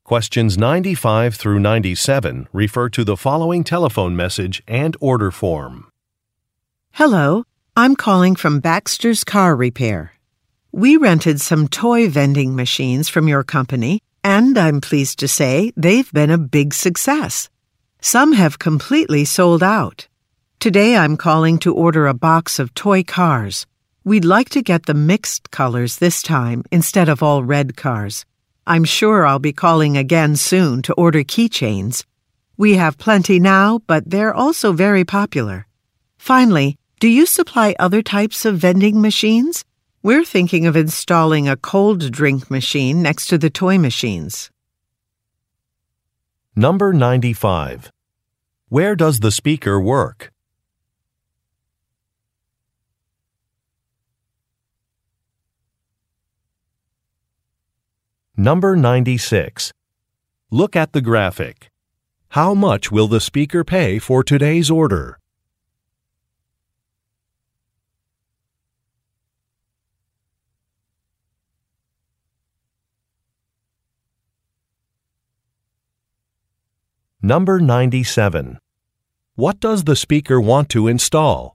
Questions 95 through 97 refer to the following telephone message and order form. Hello, I'm calling from Baxter's Car Repair. We rented some toy vending machines from your company, and I'm pleased to say they've been a big success. Some have completely sold out. Today I'm calling to order a box of toy cars. We'd like to get the mixed colors this time instead of all red cars. I'm sure I'll be calling again soon to order keychains. We have plenty now, but they're also very popular. Finally, do you supply other types of vending machines? We're thinking of installing a cold drink machine next to the toy machines. Number 95. Where does the speaker work? Number 96. Look at the graphic. How much will the speaker pay for today's order? Number 97. What does the speaker want to install?